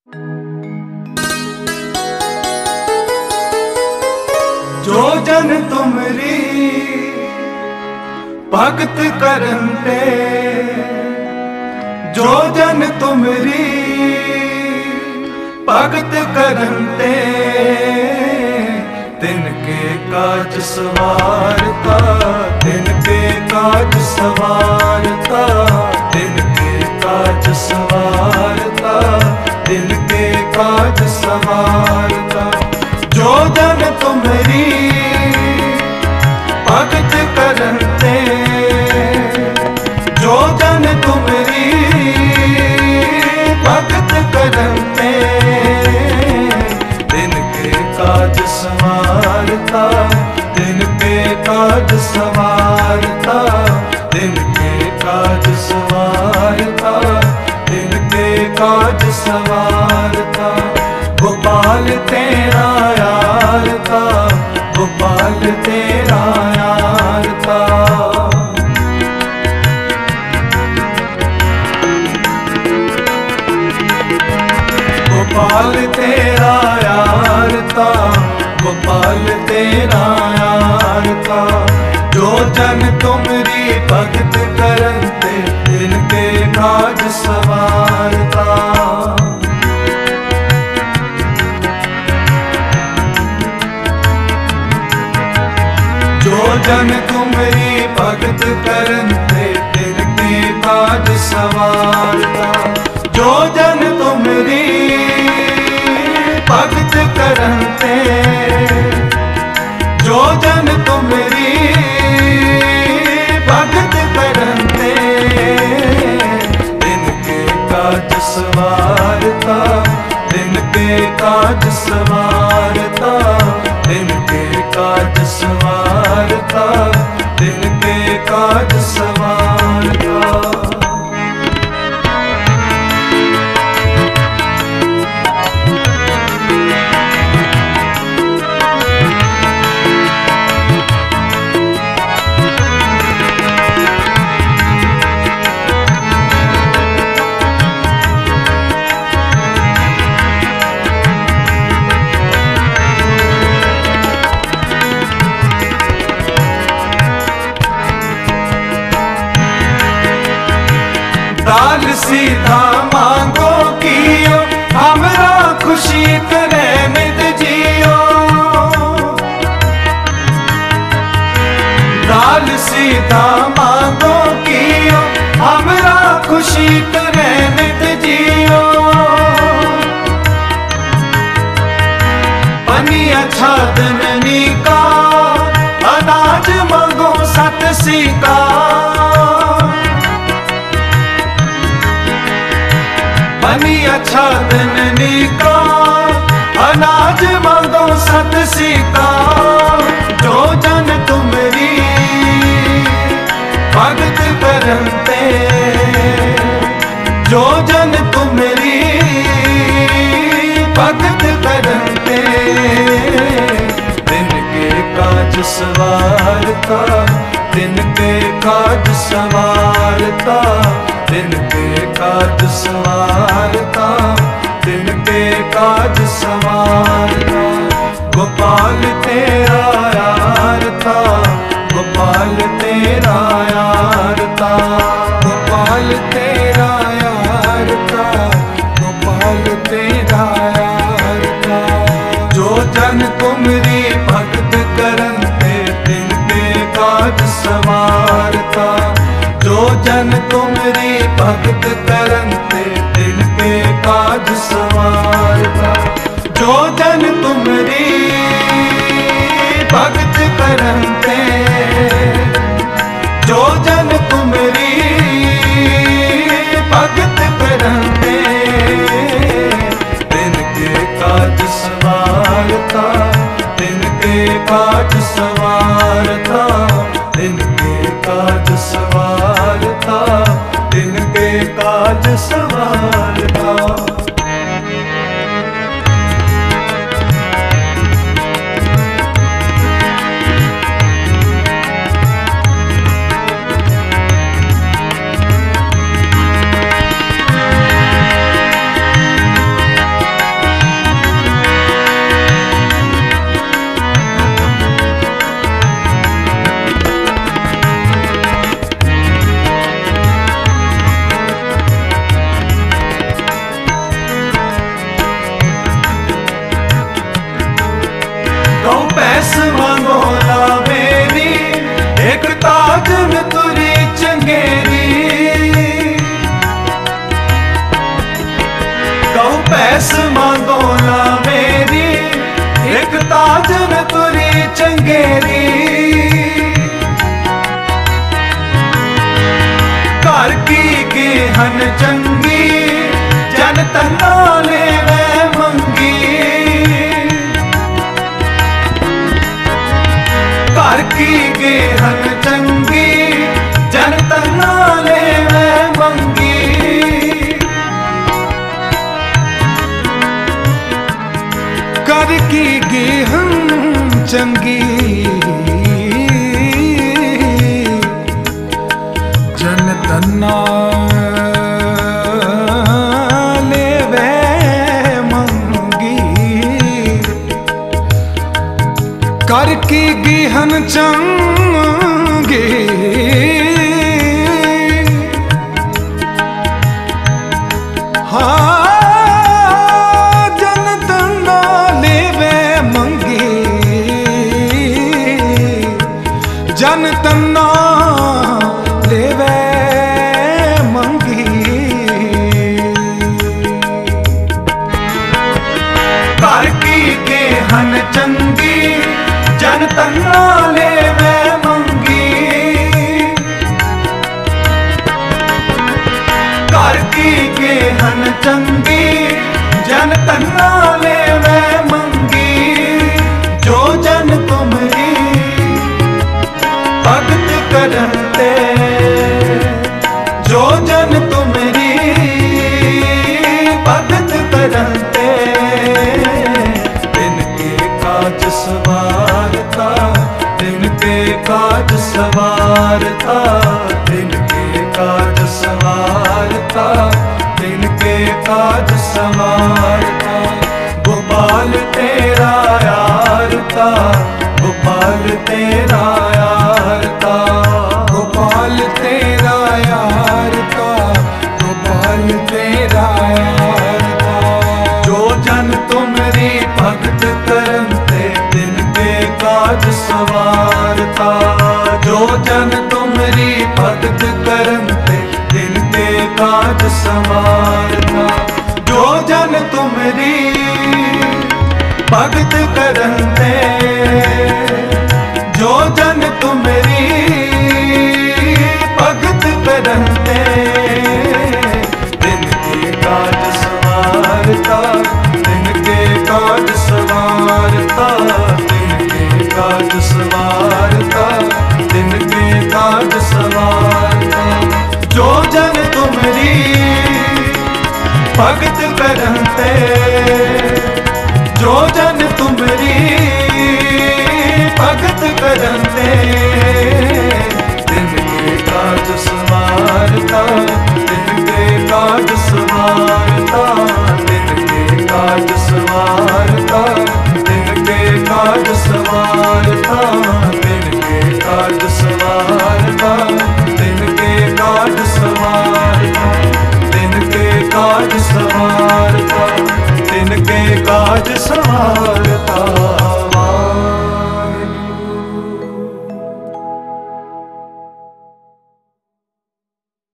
जो जन तुमरी भगत करन ते, जो जन तुमरी भगत करन ते, तिनके काज सवारता, तिनके काज सवारता, तिनके काज सवारता, तिनके काज सवारता। जो जन तुमरी भगत करन ते, जो जन तुमरी भगत करन ते, तिनके काज सवारता, तिनके काज सवारता, तिनके काज सवारता, तिनके काज सवारता। गोपाल तेरा यार था, गोपाल तेरा यार था। गोपाल तेरा यार था, गोपाल तेरा यार था। जो जन तुमरी भगत करन ते, तिनके काज सवारता। जो जन तुमरी भगत करन ते, तिनके काज सवारता। जो जन तुमरी भगत करन ते, जो जन तुमरी भगत करन ते, तिनके काज सवारता, तिनके काज सवारता, तिनके काज सवारता, तिनके काज सवारता। दाल सीधा मांगो कियो, हमरा खुशी करे नित जियो। दाल सीधा मांगो कियो, हमरा खुशी करे नित जियो। पनिया छादनी का, अनाज मांगो सत सीका। पनिया छादनी का, अनाज मांगो सत सीका। जो जन तुमरी भगत करन ते, जो जन तुमरी भगत करन ते, तिनके काज सवारता, तिनके काज सवारता, तिनके काज सवारता, तिनके काज सवारता। गोपाल तेरा यार था, गोपाल तेरा यार था। गोपाल तेरा यार था, गोपाल तेरा यार था। जो जन तुमरी भगत करन ते, तिनके काज सवारता। जो जन तुमरी भगत करन ते, तिनके काज सवारता। जो जन तुमरी भगत करन ते, जो जन तुमरी भगत करन ते, तिनके काज सवारता, तिनके काज सवारता, तिनके काज सवारता, तिनके काज कऊ पैस मांगो ना मेरी, एक ताजन तुरी चंगेरी। घर की गेहन चंगी, जन तना लेवे मंगी। घर की गेहन चंगी, जन तना लेवे मंगी। घर की गेहन चंगी, जन तना लेवे मंगी। कर की गेहन चंगी, हाँ जन तना लेवे मंगी। जन तना लेवे मंगी। घर की गेहन चंगी, जन तना लेवे मंगी। घर की गेहन चंगी, जन तना लेवे मंगी। जो जन तुमरी भगत करते, जो जन तुमरी भगत करते। तिनके काज सवारता, तिनके काज सवारता, तिनके काज सवारता, तिनके काज सवारता। गोपाल तेरा यारता, गोपाल तेरा यारता। गोपाल तेरा यारता, गोपाल तेरा यारता। जो जन तुमरी भगत करते, तिनके काज सवारता। जो जन तुमरी भगत करते, तिनके काज सवारता। जो जन तुमरी भगत करते, जो जन तुमरी भगत करते। तिनके काज सवारता, तिनके काज सवारता, तिनके काज सवारता, तिनके काज सवारता। जो जन तुमरी भगत करते, जो जन तुमरी भगत करते। तिनके काज सवारता, तिनके काज सवारता, तिनके काज सवारता, तिनके काज सवारता, तिनके काज सवारता, तिनके काज सवारता, तिनके काज सवारता, तिनके काज सवारता।